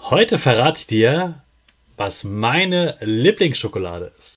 Heute verrate ich dir, was meine Lieblingsschokolade ist.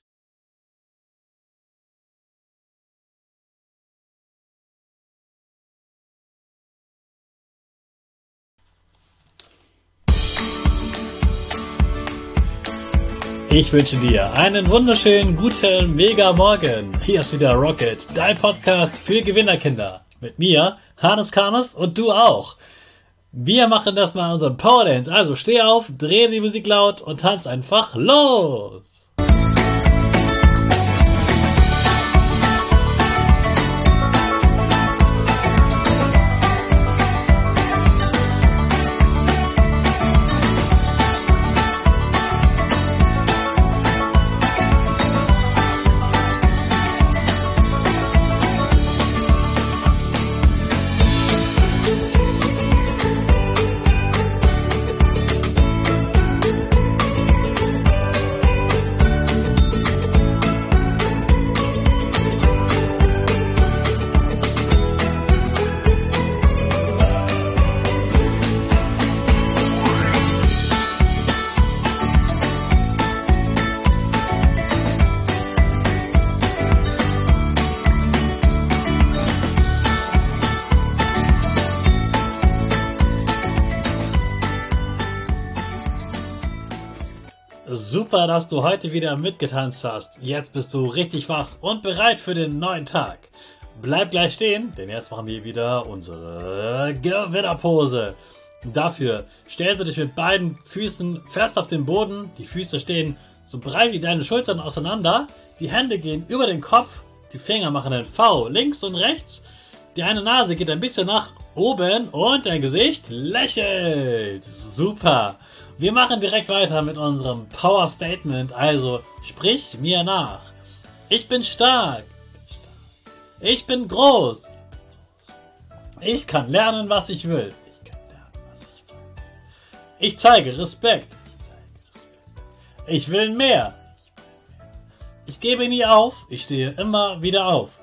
Ich wünsche dir einen wunderschönen, guten, mega Morgen. Hier ist wieder Rocket, dein Podcast für Gewinnerkinder. Mit mir, Hannes Karnes und du auch. Wir machen das mal unseren Power Dance. Also steh auf, dreh die Musik laut und tanz einfach los. Super, dass du heute wieder mitgetanzt hast. Jetzt bist du richtig wach und bereit für den neuen Tag. Bleib gleich stehen, denn jetzt machen wir wieder unsere Gewinnerpose. Dafür stellst du dich mit beiden Füßen fest auf den Boden. Die Füße stehen so breit wie deine Schultern auseinander. Die Hände gehen über den Kopf. Die Finger machen ein V links und rechts. Die eine Nase geht ein bisschen nach oben und dein Gesicht lächelt. Super. Wir machen direkt weiter mit unserem Power Statement, also sprich mir nach. Ich bin stark. Ich bin groß. Ich kann lernen, was ich will. Ich zeige Respekt. Ich will mehr. Ich gebe nie auf. Ich stehe immer wieder auf.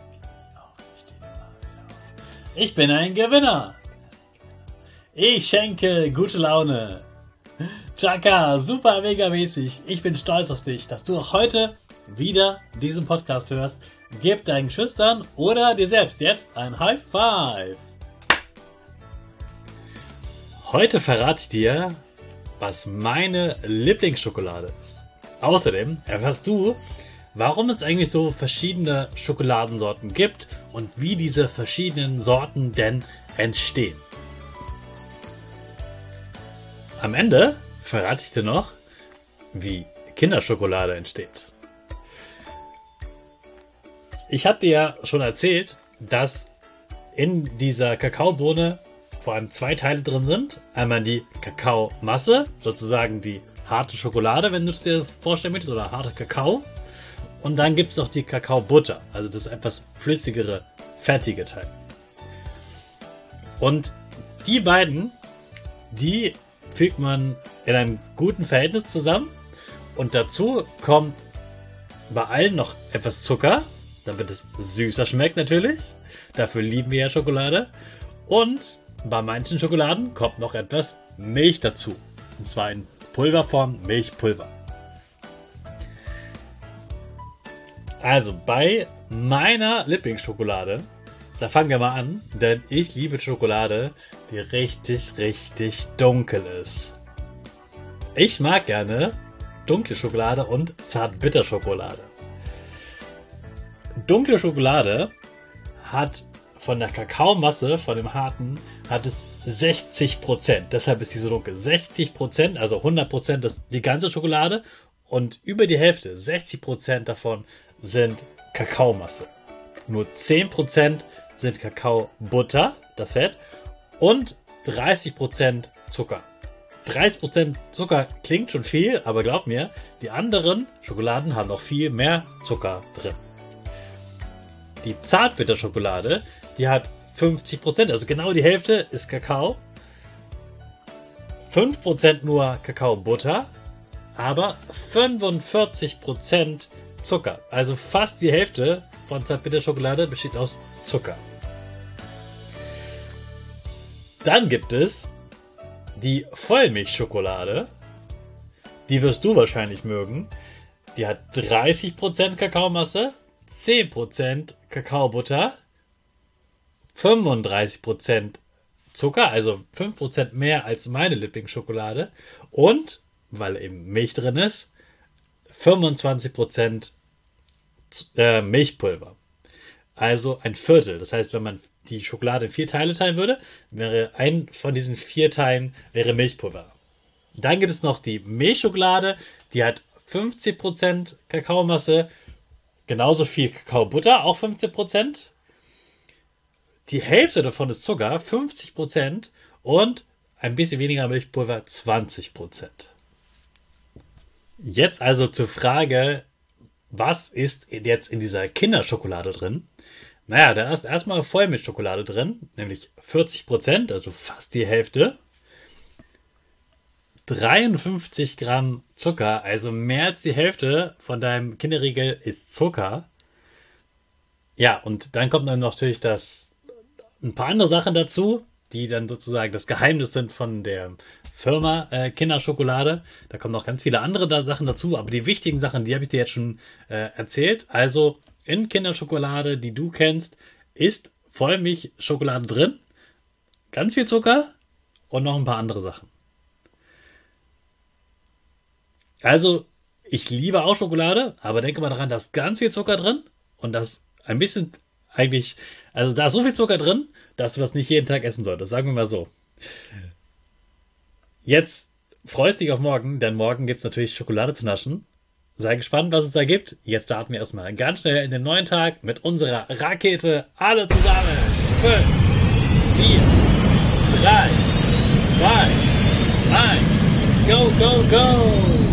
Ich bin ein Gewinner. Ich schenke gute Laune. Chaka, super mega mäßig. Ich bin stolz auf dich, dass du auch heute wieder diesen Podcast hörst. Gib deinen Schüchtern oder dir selbst jetzt ein High Five. Heute verrate ich dir, was meine Lieblingsschokolade ist. Außerdem erfährst du, warum es eigentlich so verschiedene Schokoladensorten gibt und wie diese verschiedenen Sorten denn entstehen. Am Ende verrate ich dir noch, wie Kinderschokolade entsteht. Ich habe dir ja schon erzählt, dass in dieser Kakaobohne vor allem zwei Teile drin sind. Einmal die Kakaomasse, sozusagen die harte Schokolade, wenn du es dir vorstellen möchtest, oder harter Kakao. Und dann gibt es noch die Kakaobutter, also das etwas flüssigere, fettige Teil. Und die beiden, die fügt man in einem guten Verhältnis zusammen und dazu kommt bei allen noch etwas Zucker, damit es süßer schmeckt natürlich. Dafür lieben wir ja Schokolade. Und bei manchen Schokoladen kommt noch etwas Milch dazu. Und zwar in Pulverform Milchpulver. Also bei meiner Lieblingsschokolade, da fangen wir mal an, denn ich liebe Schokolade, die richtig, richtig dunkel ist. Ich mag gerne dunkle Schokolade und Zartbitterschokolade. Dunkle Schokolade hat von der Kakaomasse, von dem harten, hat es 60%. Deshalb ist die so dunkel. 60%, also 100% ist die ganze Schokolade und über die Hälfte, 60% davon sind Kakaomasse. Nur 10% sind Kakaobutter, das Fett, und 30% Zucker. 30% Zucker klingt schon viel, aber glaub mir, die anderen Schokoladen haben noch viel mehr Zucker drin. Die Zartbitterschokolade, die hat 50%, also genau die Hälfte ist Kakao. 5% nur Kakaobutter, aber 45% Zucker. Also fast die Hälfte von Zartbitterschokolade besteht aus Zucker. Dann gibt es die Vollmilchschokolade. Die wirst du wahrscheinlich mögen. Die hat 30% Kakaomasse, 10% Kakaobutter, 35% Zucker, also 5% mehr als meine Lieblingsschokolade und, weil eben Milch drin ist, 25% Milchpulver. Also ein Viertel. Das heißt, wenn man die Schokolade in 4 Teile teilen würde, wäre ein von diesen 4 Teilen wäre Milchpulver. Dann gibt es noch die Milchschokolade, die hat 50% Kakaomasse, genauso viel Kakaobutter, auch 15%. Die Hälfte davon ist Zucker, 50%, und ein bisschen weniger Milchpulver, 20%. Jetzt also zur Frage, was ist jetzt in dieser Kinderschokolade drin? Naja, da ist erstmal Vollmilchschokolade drin, nämlich 40%, also fast die Hälfte. 53 Gramm Zucker, also mehr als die Hälfte von deinem Kinderriegel ist Zucker. Ja, und dann kommt dann natürlich ein paar andere Sachen dazu, die dann sozusagen das Geheimnis sind von der Firma Kinderschokolade. Da kommen noch ganz viele andere Sachen dazu, aber die wichtigen Sachen, die habe ich dir jetzt schon erzählt. Also in Kinderschokolade, die du kennst, ist Vollmilchschokolade drin, ganz viel Zucker und noch ein paar andere Sachen. Also, ich liebe auch Schokolade, aber denke mal daran, da ist ganz viel Zucker drin und das ein bisschen eigentlich, also da ist so viel Zucker drin, dass du das nicht jeden Tag essen solltest, sagen wir mal so. Jetzt freust dich auf morgen, denn morgen gibt es natürlich Schokolade zu naschen. Sei gespannt, was es da gibt. Jetzt starten wir erstmal ganz schnell in den neuen Tag mit unserer Rakete. Alle zusammen. 5, 4, 3, 2, 1. Go, go, go!